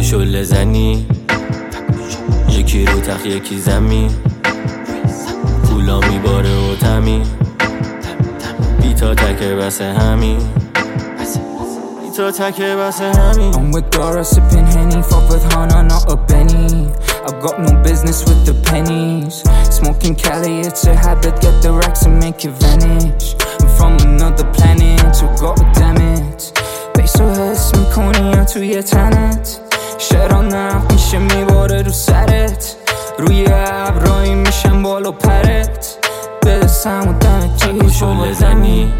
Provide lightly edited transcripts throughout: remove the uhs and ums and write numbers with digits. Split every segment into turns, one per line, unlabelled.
شله زنی، یکی رو تخت یکی زمین، پولا میباره و تمی، بیتا تکه بس همین، بیتا تکه بس همین.
I'm with Dora sipping Henny, fuck with Hana, not a Benny. I've got no business with the pennies. Smoking Cali, it's a habit, get the racks and make it vanish. I'm from another planet, so goddamn it. Peso هست میکنی یا توی تنت، شرا نفت میشه میباره رو سرت، روی ابرایی میشم بالا پرت، بده سم و دمت جیش
شله زنی،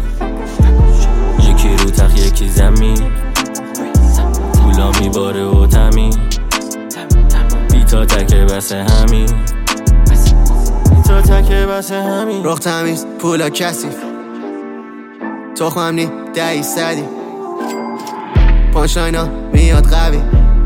یکی رو تخت یکی زمین، پولا میباره و تمی، بیتا تکه بس همین، بیتا تکه بس همین.
رخ تمیز پولا کثیف، تخمم نی دهی صدی، پانچلاینا میاد قوی،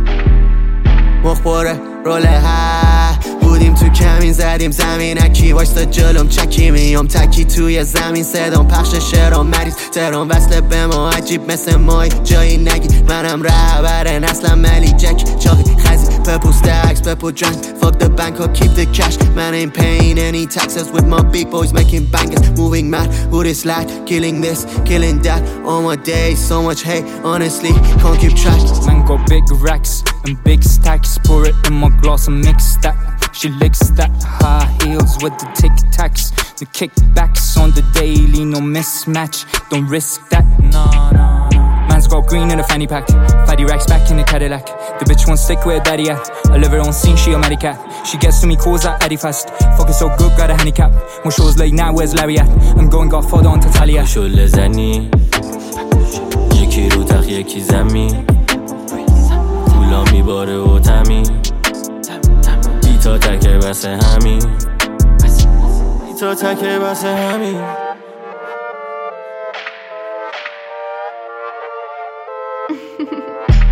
مخبره روله ها، بودیم تو کمین زدیم زمین، اکی واشتا جلوم چکی میام تکی توی زمین، صدام پخش شعرام مریض تهران وصله به ما عجیب مثل مای جایی نگی، منم رهبر نسلم ملی جک چاقی خزی بپوست عکس بپو drunk fuck the bank or keep the cash, man ain't paying any taxes with my big boys making bangers, moving mad who this like killing this killing that, all my days so much hate honestly can't keep track.
Man got big racks and big stacks, pour it in my glass and mix that. She licks that high heels with the tic tacs, the kickbacks on the daily, no mismatch, don't risk that. Nah. Man's got green in a fanny pack, fatty racks back in the Cadillac. The bitch won't stick where daddy at, I live her on scene, she a Matty cat. She gets to me, calls that Addy fast, fucking so good, got a handicap. More shows late now, where's Larry at? I'm going got father on Tatalia.
شله زنی، یکی رو تخت یکی زمین، پولا میباره و تمی، بیتا تکه بس همین، بیتا تکه بس همین.